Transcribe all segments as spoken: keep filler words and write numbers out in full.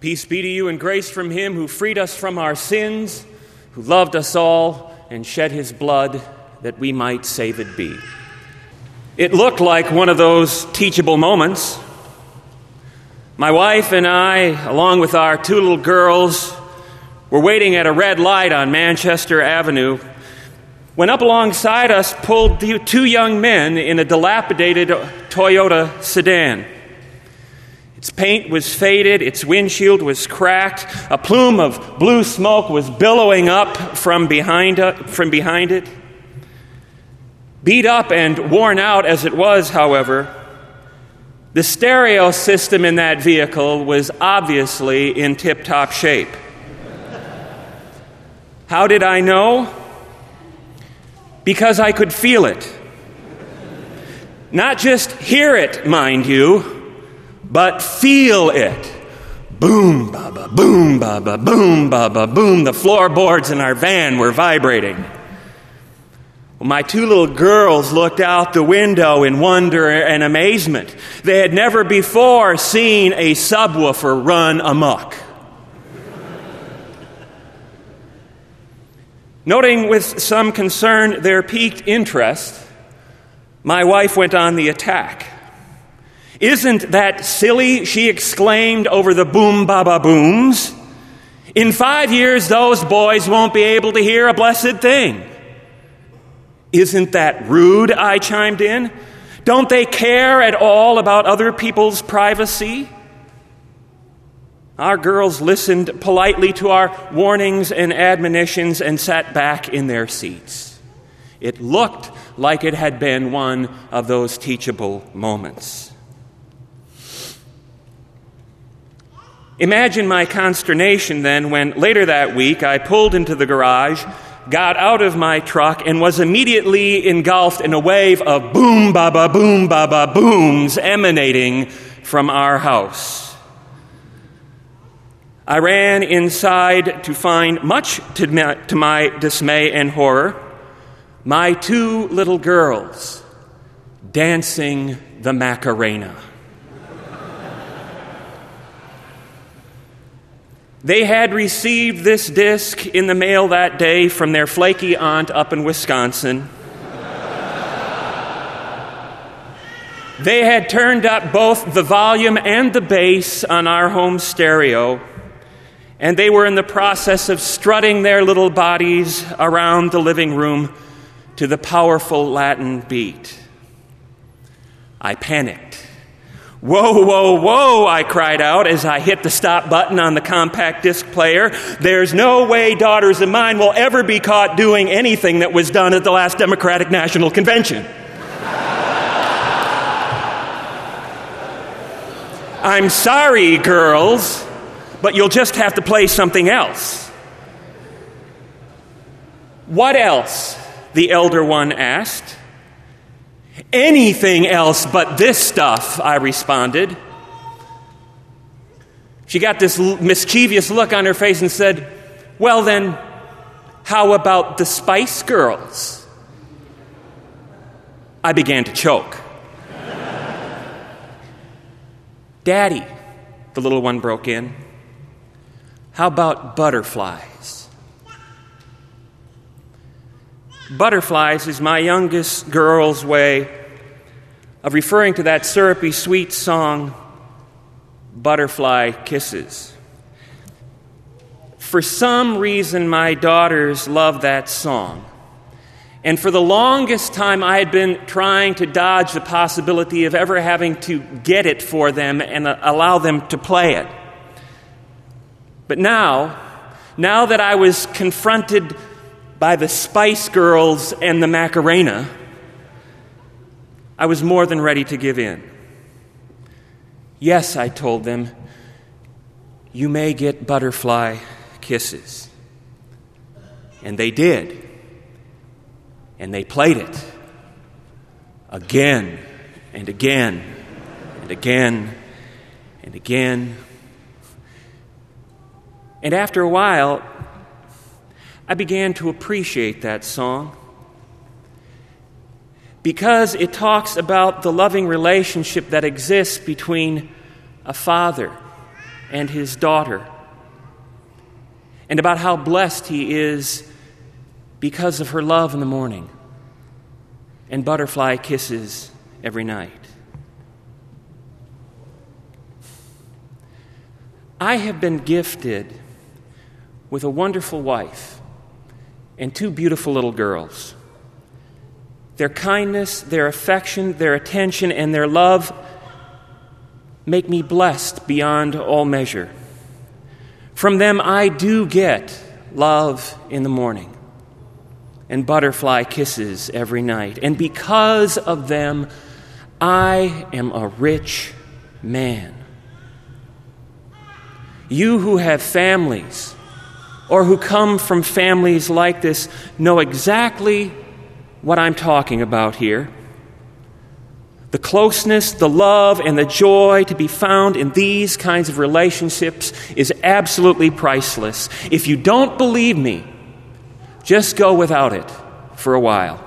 Peace be to you and grace from him who freed us from our sins, who loved us all and shed his blood that we might saved be. It looked like one of those teachable moments. My wife and I, along with our two little girls, were waiting at a red light on Manchester Avenue when up alongside us pulled two young men in a dilapidated Toyota sedan. Its paint was faded, its windshield was cracked, a plume of blue smoke was billowing up from behind, uh, from behind it. Beat up and worn out as it was, however, the stereo system in that vehicle was obviously in tip-top shape. How did I know? Because I could feel it. Not just hear it, mind you, but feel it. Boom, baba, boom, baba, boom, baba, boom. The floorboards in our van were vibrating. Well, my two little girls looked out the window in wonder and amazement. They had never before seen a subwoofer run amok. Noting with some concern their piqued interest, my wife went on the attack. "Isn't that silly?" she exclaimed over the boom baba booms. "In five years, those boys won't be able to hear a blessed thing." "Isn't that rude?" I chimed in. "Don't they care at all about other people's privacy?" Our girls listened politely to our warnings and admonitions and sat back in their seats. It looked like it had been one of those teachable moments. Imagine my consternation then when later that week I pulled into the garage, got out of my truck, and was immediately engulfed in a wave of boom, baba, boom, baba, booms emanating from our house. I ran inside to find, much to my, to my dismay and horror, my two little girls dancing the Macarena. They had received this disc in the mail that day from their flaky aunt up in Wisconsin. They had turned up both the volume and the bass on our home stereo, and they were in the process of strutting their little bodies around the living room to the powerful Latin beat. I panicked. "Whoa, whoa, whoa," I cried out as I hit the stop button on the compact disc player. "There's no way daughters of mine will ever be caught doing anything that was done at the last Democratic National Convention." "I'm sorry, girls, but you'll just have to play something else." "What else?" the elder one asked. "Anything else but this stuff," I responded. She got this mischievous look on her face and said, "Well then, how about the Spice Girls?" I began to choke. "Daddy," the little one broke in, "how about Butterflies?" Butterflies is my youngest girl's way of referring to that syrupy, sweet song, Butterfly Kisses. For some reason, my daughters love that song. And for the longest time, I had been trying to dodge the possibility of ever having to get it for them and allow them to play it. But now, now that I was confronted by the Spice Girls and the Macarena, I was more than ready to give in. "Yes," I told them, "you may get butterfly kisses." And they did. And they played it again and again and again and again. And after a while, I began to appreciate that song because it talks about the loving relationship that exists between a father and his daughter, and about how blessed he is because of her love in the morning and butterfly kisses every night. I have been gifted with a wonderful wife and two beautiful little girls. Their kindness, their affection, their attention, and their love make me blessed beyond all measure. From them I do get love in the morning and butterfly kisses every night. And because of them, I am a rich man. You who have families or who come from families like this know exactly what I'm talking about here. The closeness, the love, and the joy to be found in these kinds of relationships is absolutely priceless. If you don't believe me, just go without it for a while.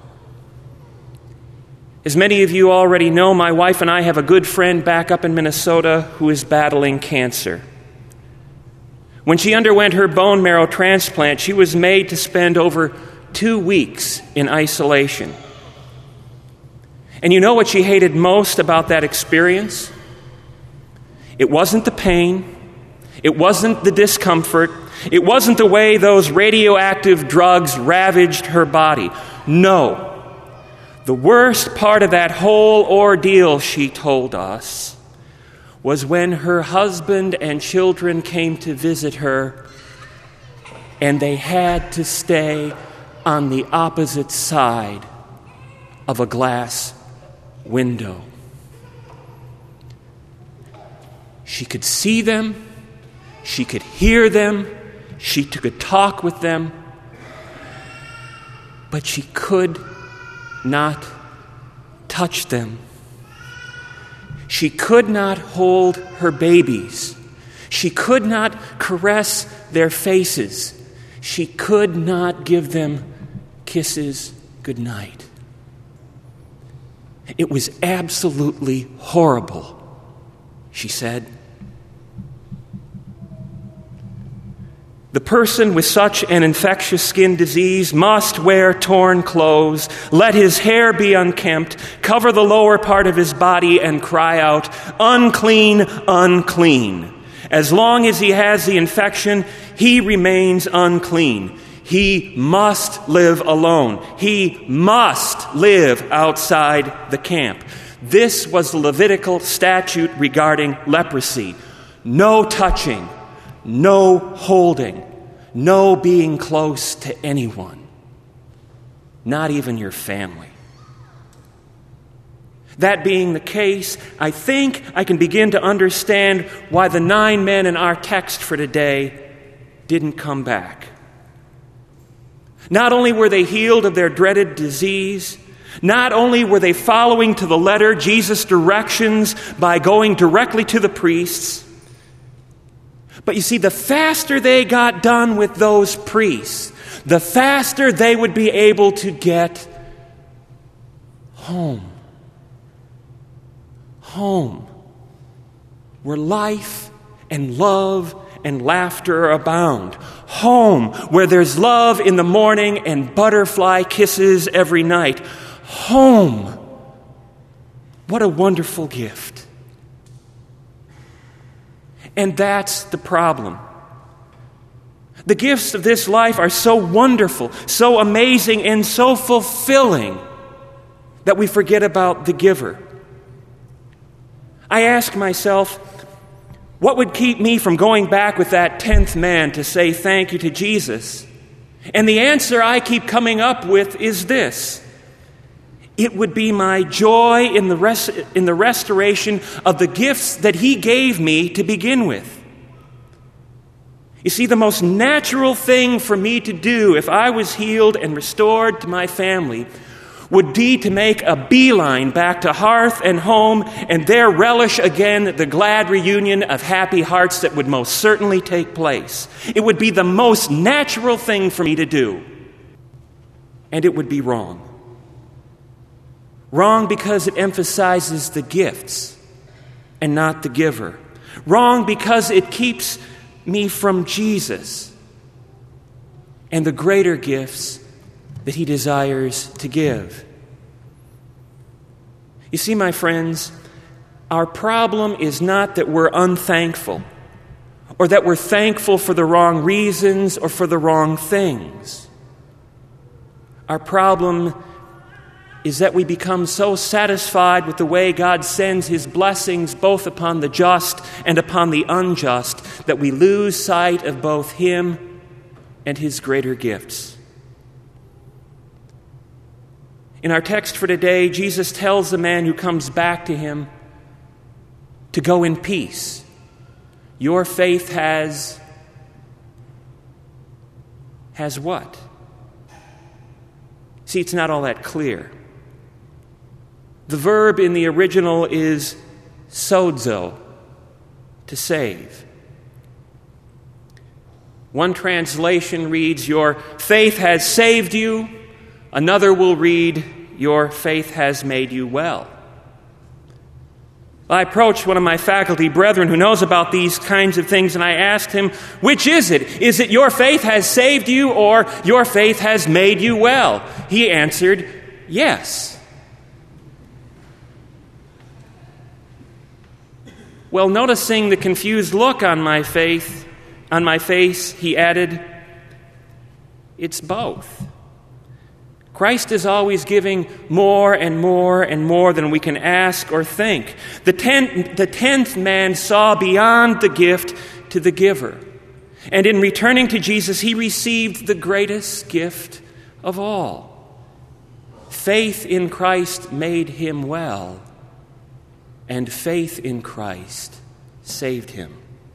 As many of you already know, my wife and I have a good friend back up in Minnesota who is battling cancer. When she underwent her bone marrow transplant, she was made to spend over two weeks in isolation. And you know what she hated most about that experience? It wasn't the pain. It wasn't the discomfort. It wasn't the way those radioactive drugs ravaged her body. No. The worst part of that whole ordeal, she told us, was when her husband and children came to visit her and they had to stay on the opposite side of a glass window. She could see them, she could hear them, she could talk with them, but she could not touch them. She could not hold her babies. She could not caress their faces. She could not give them kisses goodnight. It was absolutely horrible, she said. The person with such an infectious skin disease must wear torn clothes, let his hair be unkempt, cover the lower part of his body, and cry out, "Unclean, unclean." As long as he has the infection, he remains unclean. He must live alone. He must live outside the camp. This was the Levitical statute regarding leprosy. No touching, no holding, no being close to anyone, not even your family. That being the case, I think I can begin to understand why the nine men in our text for today didn't come back. Not only were they healed of their dreaded disease, not only were they following to the letter Jesus' directions by going directly to the priests, but you see, the faster they got done with those priests, the faster they would be able to get home. Home, where life and love and laughter abound. Home, where there's love in the morning and butterfly kisses every night. Home. What a wonderful gift. And that's the problem. The gifts of this life are so wonderful, so amazing, and so fulfilling that we forget about the giver. I ask myself, what would keep me from going back with that tenth man to say thank you to Jesus? And the answer I keep coming up with is this. It would be my joy in the rest, in the restoration of the gifts that he gave me to begin with. You see, the most natural thing for me to do if I was healed and restored to my family would be to make a beeline back to hearth and home and there relish again the glad reunion of happy hearts that would most certainly take place. It would be the most natural thing for me to do. And it would be wrong. Wrong because it emphasizes the gifts and not the giver. Wrong because it keeps me from Jesus and the greater gifts that he desires to give. You see, my friends, our problem is not that we're unthankful or that we're thankful for the wrong reasons or for the wrong things. Our problem is that we become so satisfied with the way God sends his blessings both upon the just and upon the unjust that we lose sight of both him and his greater gifts. In our text for today, Jesus tells the man who comes back to him to go in peace. Your faith has, has what? See, it's not all that clear. The verb in the original is sozo, to save. One translation reads, your faith has saved you. Another will read, your faith has made you well. I approached one of my faculty brethren who knows about these kinds of things, and I asked him, which is it? Is it your faith has saved you or your faith has made you well? He answered, yes. Well, noticing the confused look on my faith, on my face, he added, it's both. Christ is always giving more and more and more than we can ask or think. The tenth, the tenth man saw beyond the gift to the giver. And in returning to Jesus, he received the greatest gift of all. Faith in Christ made him well, and faith in Christ saved him.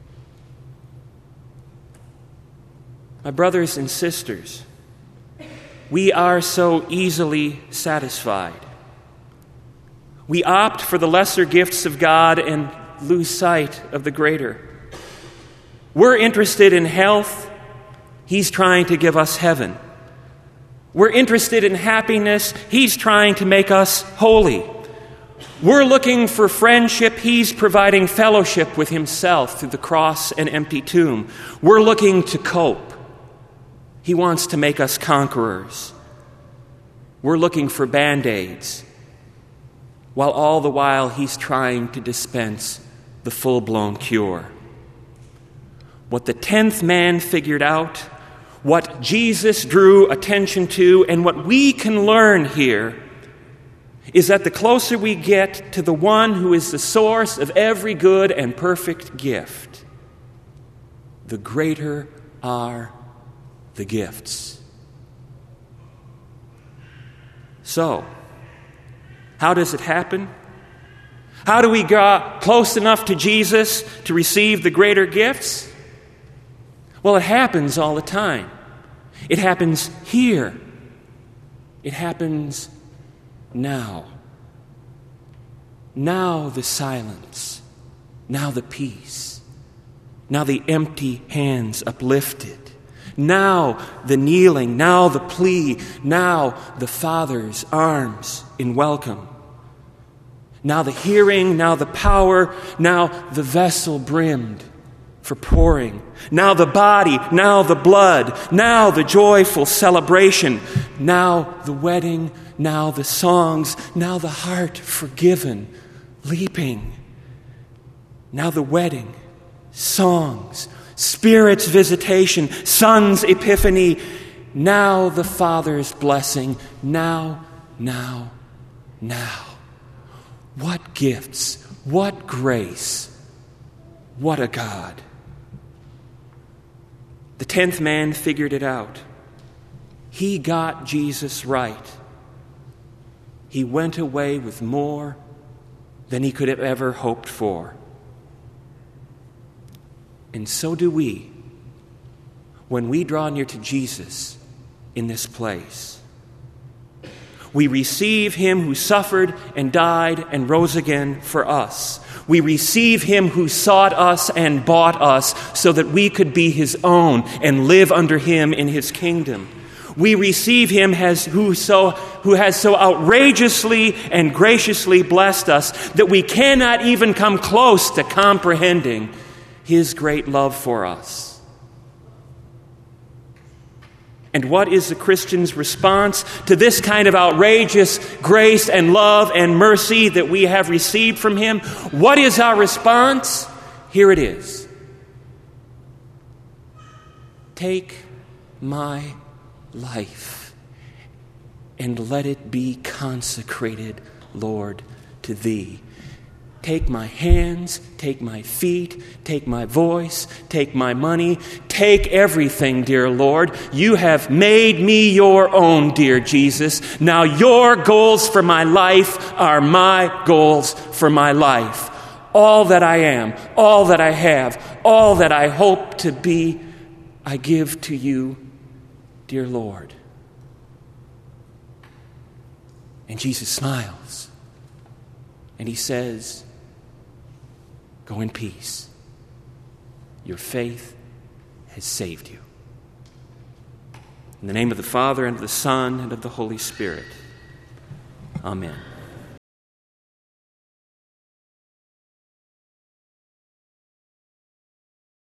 My brothers and sisters, we are so easily satisfied. We opt for the lesser gifts of God and lose sight of the greater. We're interested in health. He's trying to give us heaven. We're interested in happiness. He's trying to make us holy. We're looking for friendship. He's providing fellowship with himself through the cross and empty tomb. We're looking to cope. He wants to make us conquerors. We're looking for Band-Aids, while all the while he's trying to dispense the full-blown cure. What the tenth man figured out, what Jesus drew attention to, and what we can learn here is that the closer we get to the one who is the source of every good and perfect gift, the greater are the gifts. So, how does it happen? How do we get close enough to Jesus to receive the greater gifts? Well, it happens all the time. It happens here. It happens now. Now the silence. Now the peace. Now the empty hands uplifted. Now the kneeling, now the plea, now the Father's arms in welcome. Now the hearing, now the power, now the vessel brimmed for pouring. Now the body, now the blood, now the joyful celebration. Now the wedding, now the songs, now the heart forgiven, leaping. Now the wedding, songs, Spirit's visitation, Son's epiphany, now the Father's blessing, now, now, now. What gifts, what grace, what a God. The tenth man figured it out. He got Jesus right. He went away with more than he could have ever hoped for. And so do we when we draw near to Jesus in this place. We receive him who suffered and died and rose again for us. We receive him who sought us and bought us so that we could be his own and live under him in his kingdom. We receive him as who, so, who has so outrageously and graciously blessed us that we cannot even come close to comprehending his great love for us. And what is the Christian's response to this kind of outrageous grace and love and mercy that we have received from him? What is our response? Here it is. Take my life and let it be consecrated, Lord, to thee. Take my hands, take my feet, take my voice, take my money, take everything, dear Lord. You have made me your own, dear Jesus. Now your goals for my life are my goals for my life. All that I am, all that I have, all that I hope to be, I give to you, dear Lord. And Jesus smiles and he says, go in peace. Your faith has saved you. In the name of the Father, and of the Son, and of the Holy Spirit. Amen.